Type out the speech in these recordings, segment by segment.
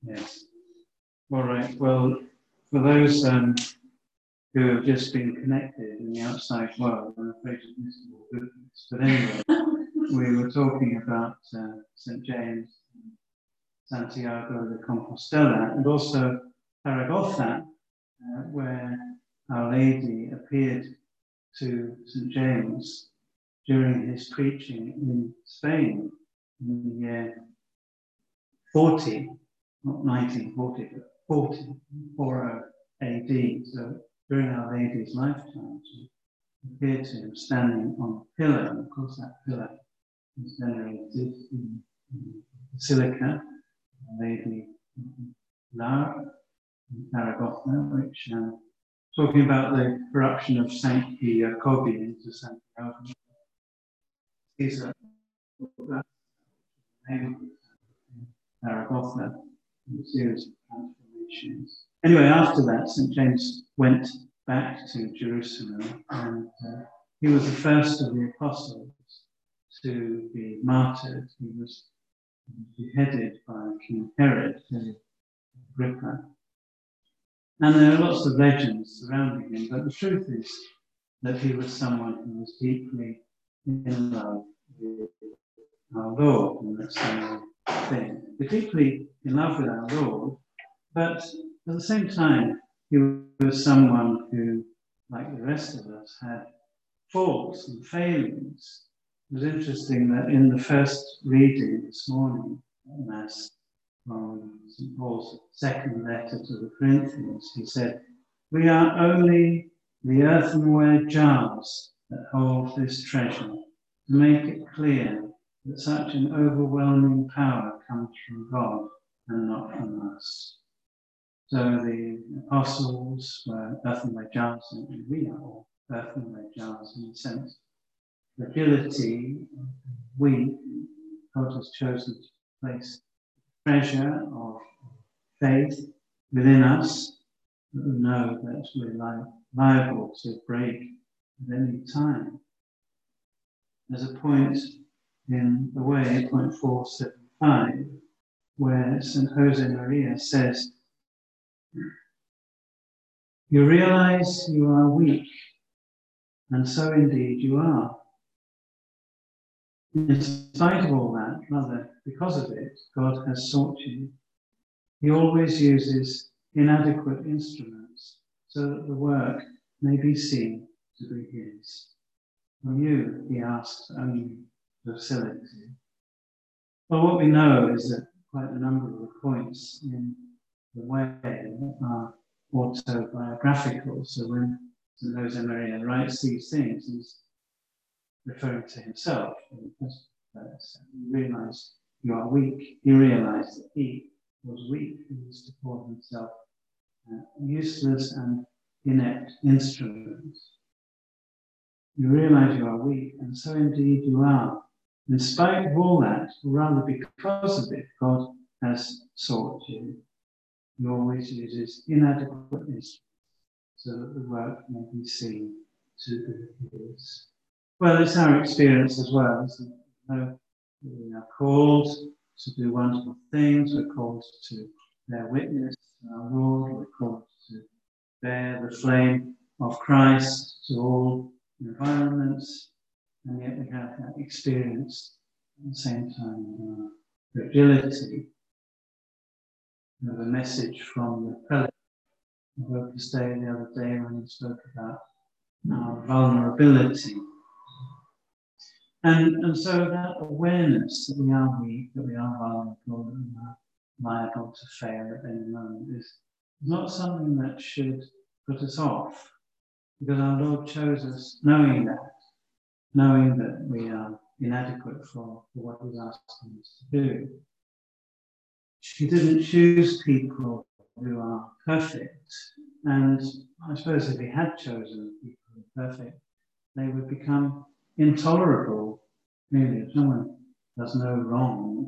Yes. All right. Well, for those who have just been connected in the outside world, I'm afraid you've missed all goodness. But anyway, we were talking about St. James, Santiago de Compostela, and also Zaragoza, where Our Lady appeared to St. James during his preaching in Spain in the year 40, not 1940, but 40 AD. So during Our Lady's lifetime, she appeared to him standing on a pillar, and of course that pillar is venerated in the Basilica, Our Lady Lar in Zaragoza, which talking about the corruption of Saint Jacobi into Saint Jacobi. These are Zaragoza, a series of transformations. Anyway, after that, St. James went back to Jerusalem, and he was the first of the apostles to be martyred. He was beheaded by King Herod, Agrippa. And there are lots of legends surrounding him, but the truth is that he was someone who was deeply in love with our Lord, and that's the main thing. We're deeply in love with our Lord, but at the same time, he was someone who, like the rest of us, had faults and failings. It was interesting that in the first reading this morning, Mass, from St. Paul's second letter to the Corinthians, he said, "We are only the earthenware jars that hold this treasure, to make it clear that such an overwhelming power comes from God and not from us." So the apostles were earthenware jars, and we are all earthenware jars in the sense of fragility, weak. God has chosen to place treasure of faith within us, that we know that we're liable to break at any time. There's a point in the way, point 475, where St. Jose Maria says, "You realize you are weak, and so indeed you are. In spite of all that, rather because of it, God has sought you. He always uses inadequate instruments so that the work may be seen to be his. From you, he asks only docility." Well, what we know is that quite a number of the points in the way are autobiographical. So when St. Jose Maria writes these things, he's referring to himself in the first verse. You realize you are weak. He realized that he was weak. He used to call himself useless and inept instruments. You realize you are weak, and so indeed you are. In spite of all that, or rather because of it, God has sought you. He always uses inadequate instruments so that the work may be seen to be his. Well, it's our experience as well, isn't it? We are called to do wonderful things. We're called to bear witness to our Lord. We're called to bear the flame of Christ to all environments, and yet we have that experience at the same time fragility. We have a message from the prelate of Opus Dei the other day when he spoke about our vulnerability. And so that awareness that we are weak, that we are vulnerable, that we are liable to fail at any moment is not something that should put us off, because our Lord chose us knowing that we are inadequate for what He's asking us to do. He didn't choose people who are perfect, and I suppose if He had chosen people who are perfect, they would become intolerable. Really, if someone does no wrong,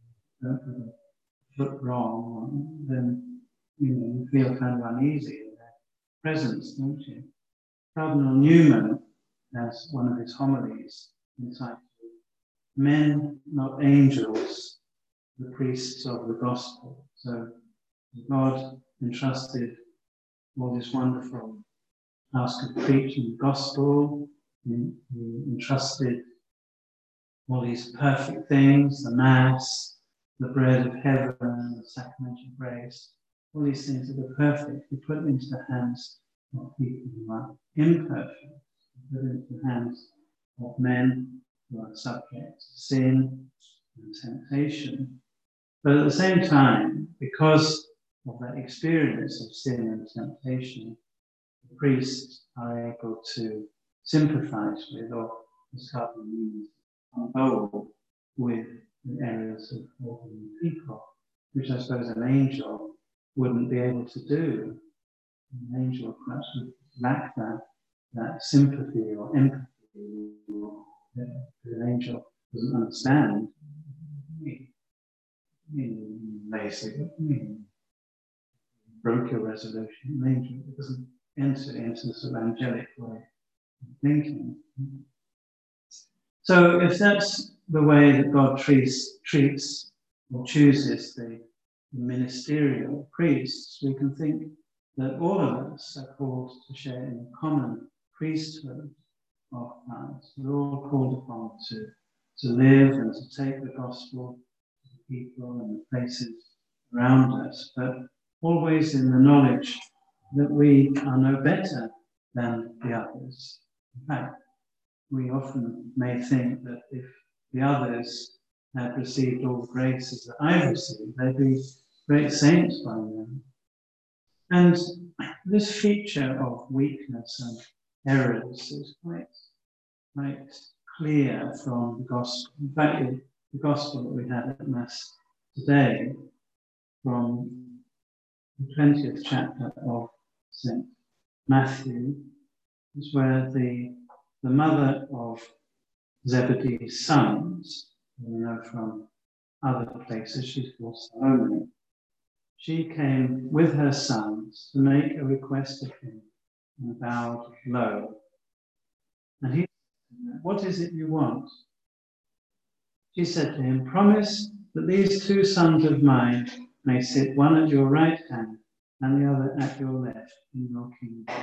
foot wrong, then you feel kind of uneasy in their presence, don't you? Cardinal Newman has one of his homilies entitled "Men, Not Angels, the Priests of the Gospel." So God entrusted all this wonderful task of preaching the gospel. He entrusted all these perfect things, the Mass, the bread of heaven, the sacramental grace, all these things that are perfect. He put them into the hands of people who are imperfect. He put them into the hands of men who are subject to sin and temptation. But at the same time, because of that experience of sin and temptation, the priests are able to sympathize with, or as Calvin means, on with the areas of ordinary people, which I suppose an angel wouldn't be able to do. An angel perhaps would lack that sympathy or empathy. An angel doesn't understand. Basic, broke your resolution. An angel doesn't enter into this angelic way of thinking. So if that's the way that God treats or chooses the ministerial priests, we can think that all of us are called to share in the common priesthood of Christ. We're all called upon to live and to take the gospel to the people and the places around us, but always in the knowledge that we are no better than the others. In fact, we often may think that if the others had received all the graces that I've received, they'd be great saints by now. And this feature of weakness and errors is quite clear from the gospel. In fact, the gospel that we had at Mass today, from the 20th chapter of St. Matthew, is where the mother of Zebedee's sons, we know from other places, she's called Salome, she came with her sons to make a request of him and bowed low. And he said, "What is it you want?" She said to him, "Promise that these two sons of mine may sit one at your right hand and the other at your left in your kingdom."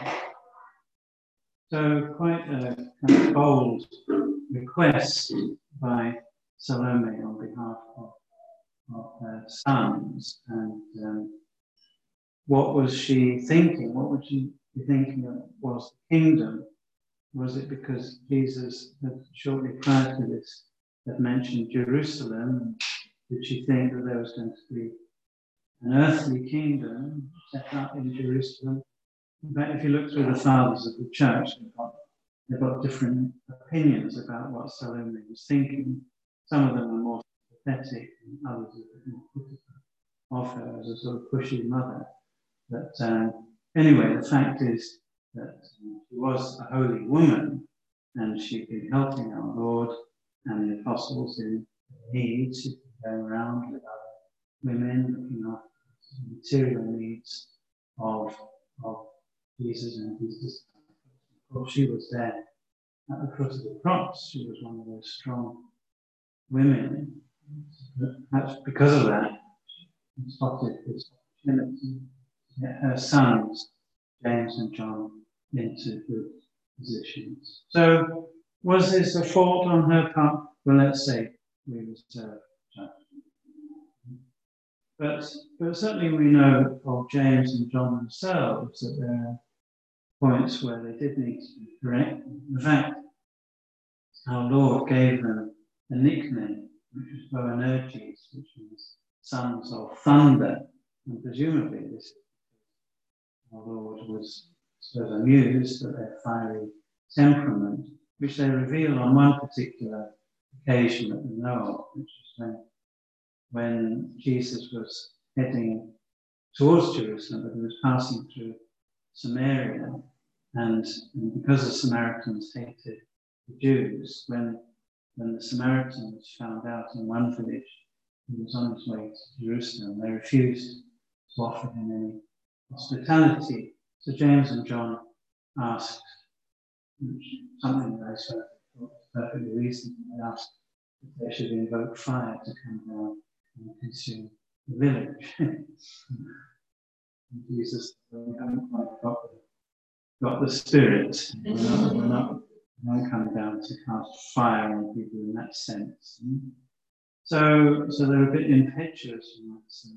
So quite a kind of bold request by Salome on behalf of her sons. And what was she thinking? What would she be thinking of was the kingdom? Was it because Jesus had shortly prior to this had mentioned Jerusalem? Did she think that there was going to be an earthly kingdom set up in Jerusalem? In fact, if you look through the fathers of the church, they've got different opinions about what Salome was thinking. Some of them are more pathetic, and others are more critical of her as a sort of pushy mother. But anyway, the fact is that she was a holy woman, and she'd been helping our Lord and the apostles in need. She'd been going around with other women looking after the material needs of Jesus and his disciples. Of course, she was there at the foot of the cross. She was one of those strong women. Perhaps because of that, she spotted this opportunity to get her sons, James and John, into good positions. So, was this a fault on her part? Well, let's say we reserve judgment. But certainly we know of James and John themselves that there are points where they did need to be corrected. In fact, our Lord gave them a nickname, which was Boanerges, which means sons of thunder. And presumably this, our Lord was sort of amused at their fiery temperament, which they reveal on one particular occasion that we know of, which is when Jesus was heading towards Jerusalem, but he was passing through Samaria, and because the Samaritans hated the Jews, when the Samaritans found out in one village he was on his way to Jerusalem, they refused to offer him any hospitality. So James and John asked something that I thought was perfectly reasonable. They asked if they should invoke fire to come down and consume the village. And Jesus, we haven't quite got the spirit. We're not come down to cast fire on people in that sense. So they're a bit impetuous, you might say.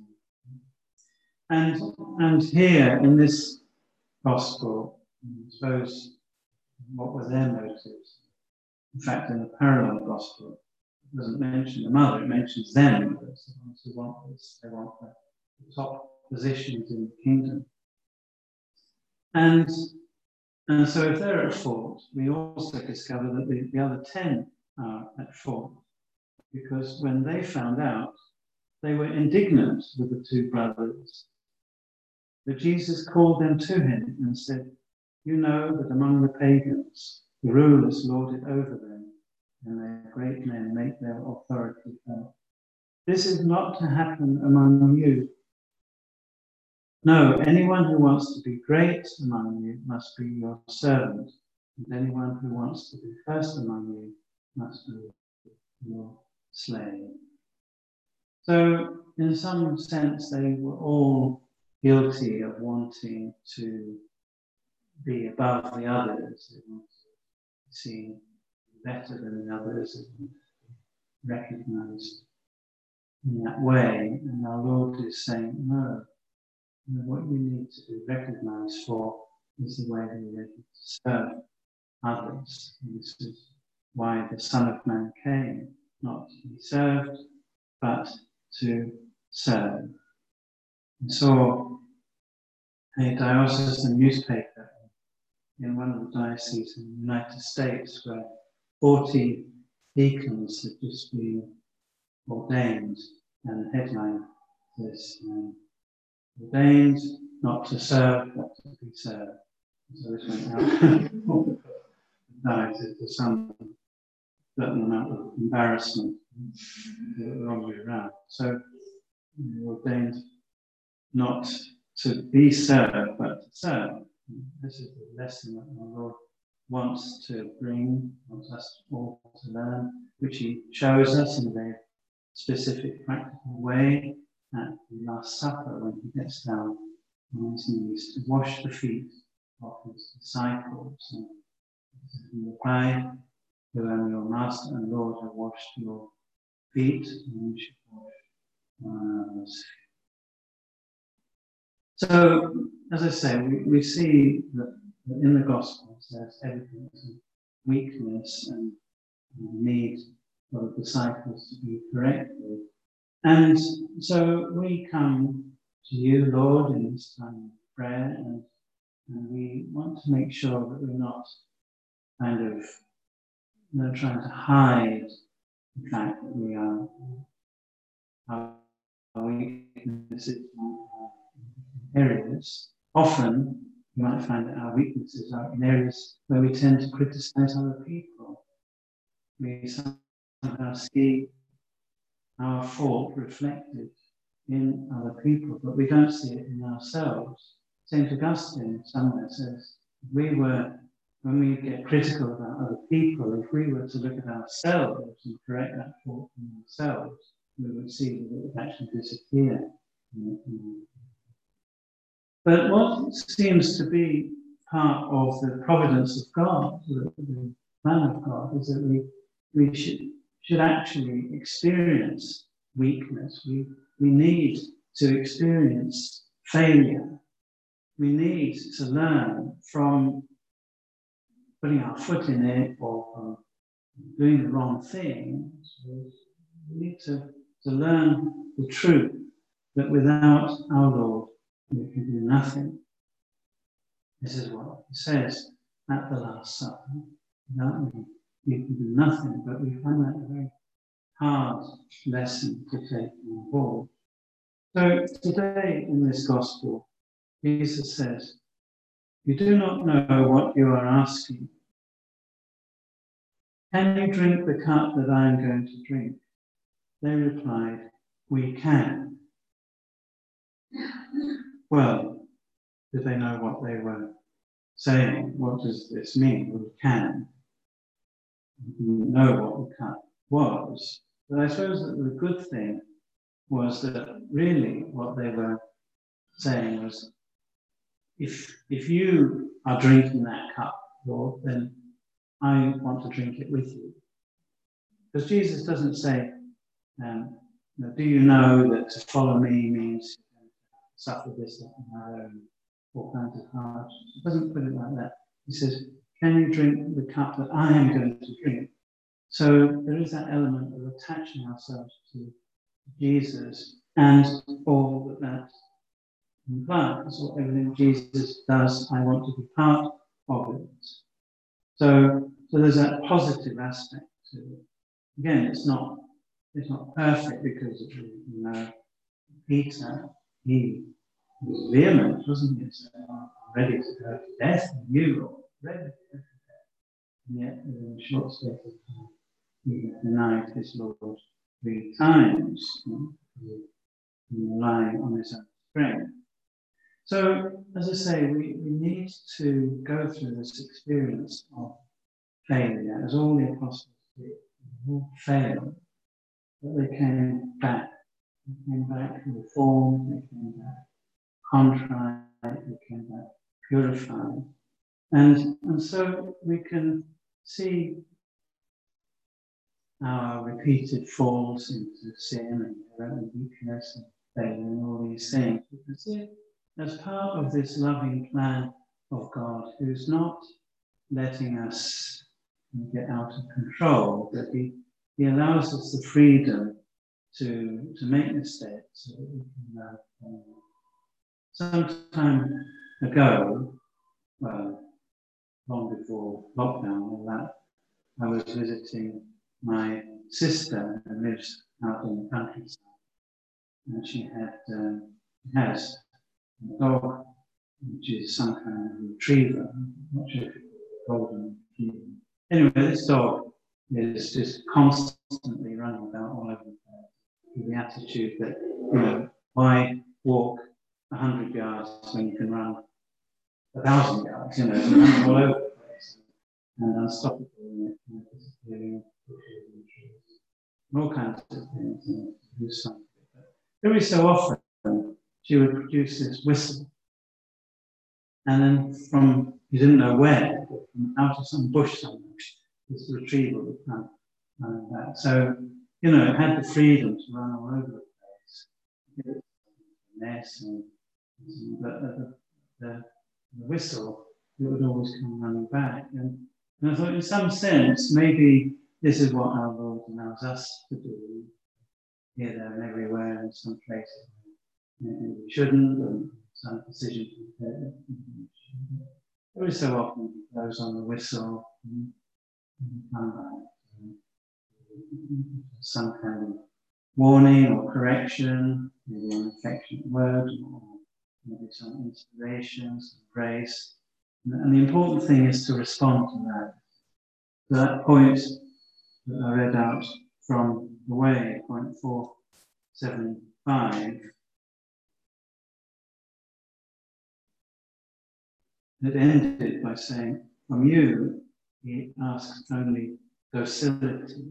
And here in this gospel, I suppose, what were their motives? In fact, in the parallel gospel, it doesn't mention the mother, it mentions them. It's the ones who want this, they want the top positions in the kingdom. And so if they're at fault, we also discover that the other 10 are at fault. Because when they found out, they were indignant with the two brothers. But Jesus called them to him and said, "You know that among the pagans, the rulers lord it over them, and their great men make their authority felt. This is not to happen among you. No, anyone who wants to be great among you must be your servant, and anyone who wants to be first among you must be your slave." So, in some sense, they were all guilty of wanting to be above the others. They wanted to seem better than the others, and recognized in that way. And our Lord is saying, no, what you need to be recognized for is the way that you're ready to serve others. And this is why the Son of Man came, not to be served, but to serve. I saw a diocesan newspaper in one of the dioceses in the United States where 40 deacons had just been ordained, and the headline says, "Ordained not to serve, but to be served." So this went out. There's some certain amount of embarrassment the wrong way around. So ordained not to be served, but to serve. This is the lesson that our Lord wants to bring, wants us all to learn, which he shows us in a very specific, practical way at the Last Supper when he gets down on his knees to wash the feet of his disciples. And he replied, "Who am your master and Lord, have washed your feet, and you should wash others." So, as I say, we see that in the Gospels there's evidence of weakness and need for the disciples to be corrected. And so we come to you, Lord, in this time of prayer, and we want to make sure that we're not kind of trying to hide the fact that we are our weaknesses areas. Often you might find that our weaknesses are in areas where we tend to criticize other people. We somehow see our fault reflected in other people, but we don't see it in ourselves. St. Augustine somewhere says, when we get critical about other people, if we were to look at ourselves and correct that fault in ourselves, we would see that it would actually disappear. But what seems to be part of the providence of God, the plan of God, is that we should actually experience weakness. We need to experience failure. We need to learn from putting our foot in it or from doing the wrong thing. So we need to learn the truth that without our Lord, we can do nothing. This is what it says at the Last Supper. Without me, you can do nothing, but we find that a very hard lesson to take on board. So today in this Gospel, Jesus says, "You do not know what you are asking. Can you drink the cup that I am going to drink?" They replied, "We can." Well, did they know what they were saying? What does this mean? We can. We didn't know what the cup was. But I suppose that the good thing was that really what they were saying was, if you are drinking that cup, Lord, then I want to drink it with you. Because Jesus doesn't say, do you know that to follow me means suffer this, that, and that, and all kinds of hardships? He doesn't put it like that. He says, can you drink the cup that I am going to drink? So there is that element of attaching ourselves to Jesus and all that that implies. So everything Jesus does, I want to be part of it. So there's that positive aspect to it. Again, it's not perfect because Peter, he was vehement, wasn't he? So, ready to go to death, and you are ready to go to death. And yet, in a short space of time, he denied his Lord 3 times, relying on his own strength. So, as I say, we need to go through this experience of failure, as all the apostles did. They all failed, but they came back. They came back reformed, they came back contrite, they came back purified. And so we can see our repeated falls into sin and weakness and failure and all these things. We can see it as part of this loving plan of God, who's not letting us get out of control, but he allows us the freedom to make mistakes so that we can some time ago, well, long before lockdown, all that, I was visiting my sister who lives out in the countryside, and she has a dog, which is some kind of retriever. I'm not sure if it's a golden retriever. Anyway, this dog is just constantly running about all over the place with the attitude that, why walk 100 yards when you can run 1,000 yards, running all over the place and unstoppable, disappearing, all kinds of things, do something. But every so often, she would produce this whistle, and then from, you didn't know where, but from out of some bush somewhere, this retriever would come running back. So, it had the freedom to run all over the place. It was a mess, but the whistle, it would always come running back. And I thought, in some sense, maybe this is what our Lord allows us to do, here, there, and everywhere, in some places maybe we shouldn't, and some decisions we take. Every so often, he blows on the whistle and come back. Some kind of warning or correction, maybe an affectionate word, or maybe some inspiration, some grace. And the important thing is to respond to that. So that point that I read out from the way, point 475, it ended by saying, from you, he asks only docility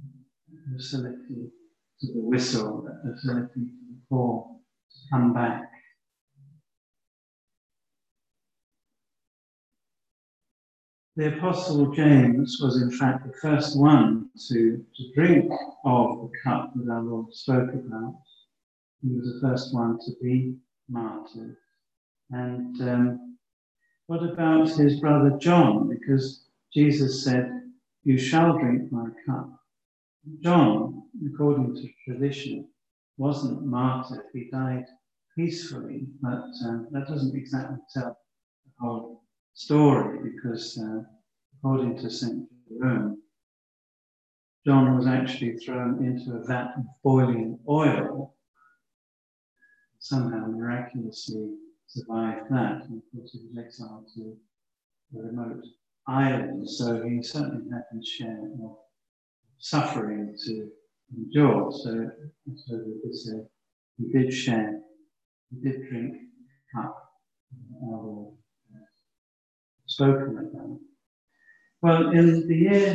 to the whistle, docility to the call, to come back. The Apostle James was in fact the first one to drink of the cup that our Lord spoke about. He was the first one to be martyred. And what about his brother John? Because Jesus said, you shall drink my cup. John, according to tradition, wasn't martyred. He died peacefully, but that doesn't exactly tell the whole story, because according to St. Jerome, John was actually thrown into a vat of boiling oil, somehow miraculously survived that, and of course he was exiled to a remote island, so he certainly had his share of suffering to endure. So we could say he did share, he did drink the cup our Lord spoken about. Well, in the year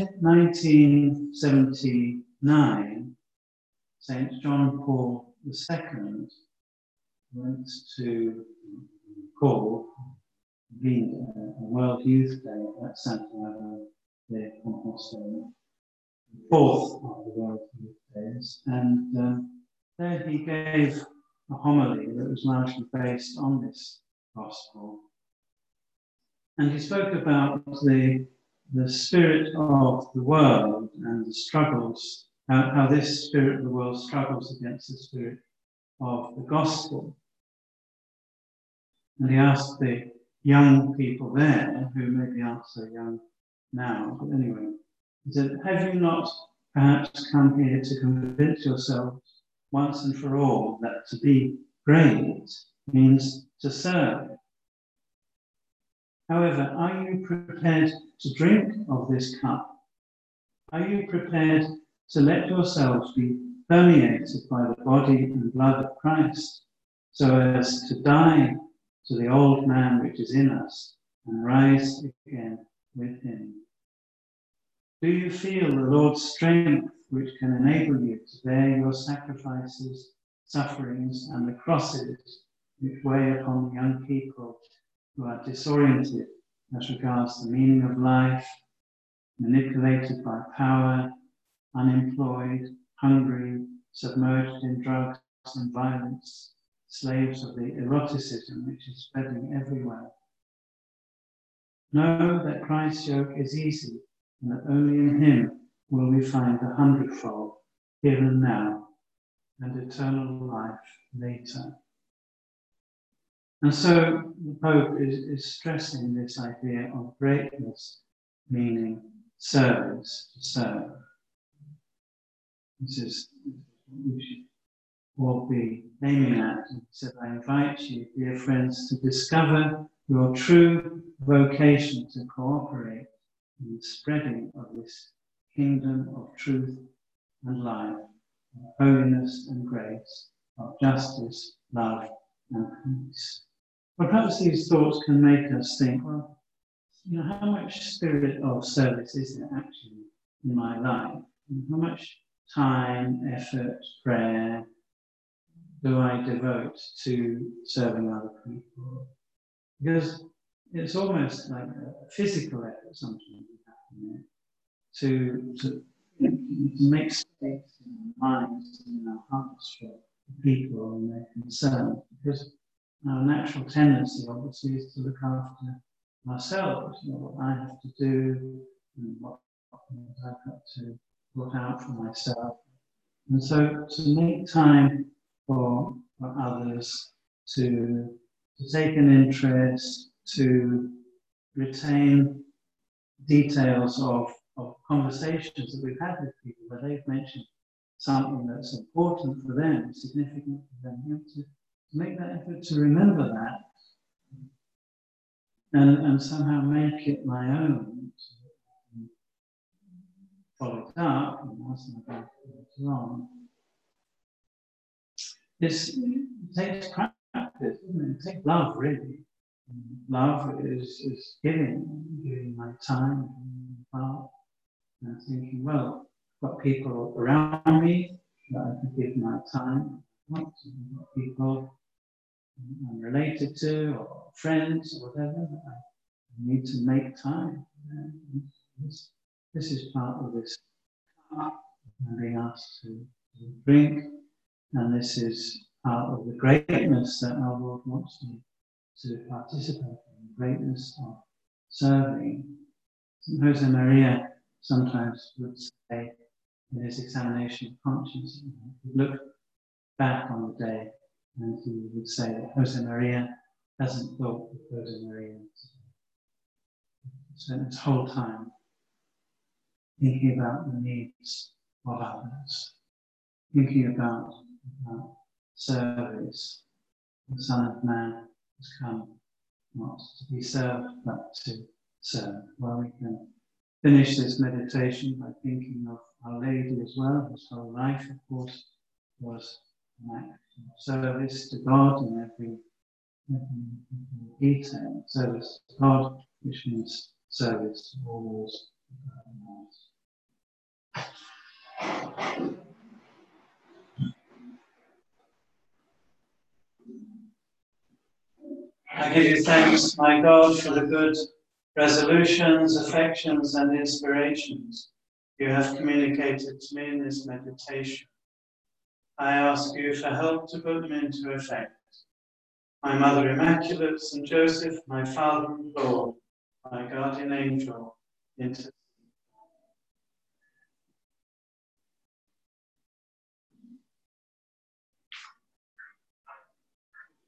1979, St. John Paul II went to Paul, convened a World Youth Day at Santiago de Compostela, the fourth of the World Youth Days, and there he gave a homily that was largely based on this gospel. And he spoke about the spirit of the world and the struggles, how this spirit of the world struggles against the spirit of the gospel. And he asked the young people there, who maybe aren't so young now, but anyway, he said, have you not perhaps come here to convince yourselves once and for all that to be great means to serve? However, are you prepared to drink of this cup? Are you prepared to let yourselves be permeated by the body and blood of Christ, so as to die to the old man which is in us and rise again with him? Do you feel the Lord's strength which can enable you to bear your sacrifices, sufferings, and the crosses which weigh upon the young people who are disoriented as regards the meaning of life, manipulated by power, unemployed, hungry, submerged in drugs and violence, slaves of the eroticism which is spreading everywhere? Know that Christ's yoke is easy, and that only in him will we find the hundredfold here and now, and eternal life later. And so the Pope is stressing this idea of greatness, meaning service, to serve. This is what we should all be aiming at. He said, I invite you, dear friends, to discover your true vocation to cooperate in the spreading of this kingdom of truth and life, of holiness and grace, of justice, love, and peace. But perhaps these thoughts can make us think, well, how much spirit of service is there actually in my life? How much time, effort, prayer do I devote to serving other people? Because it's almost like a physical effort sometimes to make space in our minds and in our hearts for people and their concerns. Because our natural tendency, obviously, is to look after ourselves, what I have to do and what I've got to put out for myself. And so to make time for others, to take an interest, to retain details of conversations that we've had with people where they've mentioned something that's important for them, significant for them, to make that effort to remember that and somehow make it my own, follow it up and ask them about what's wrong. It takes practice, doesn't it? It takes love, really. Love is giving my time, and thinking, well, I've got people around me that I can give my time. I've got people I'm related to, or friends, or whatever. I need to make time. This is part of this cup I'm being asked to drink, and this is part of the greatness that our Lord wants me to participate in, the greatness of serving. St. Jose Maria sometimes would say in his examination of conscience, he'd look back on the day and he would say that Jose Maria hasn't thought of Jose Maria. Spent his whole time thinking about the needs of others, thinking about service. The Son of Man has come not to be served, but to serve. Well, we can finish this meditation by thinking of Our Lady as well. His whole life, of course, was an act of service to God in every detail. Service to God, which means service to all those around us. I give you thanks, my God, for the good resolutions, affections, and inspirations you have communicated to me in this meditation. I ask you for help to put them into effect. My Mother Immaculate, St. Joseph, my Father and Lord, my guardian angel, intercede.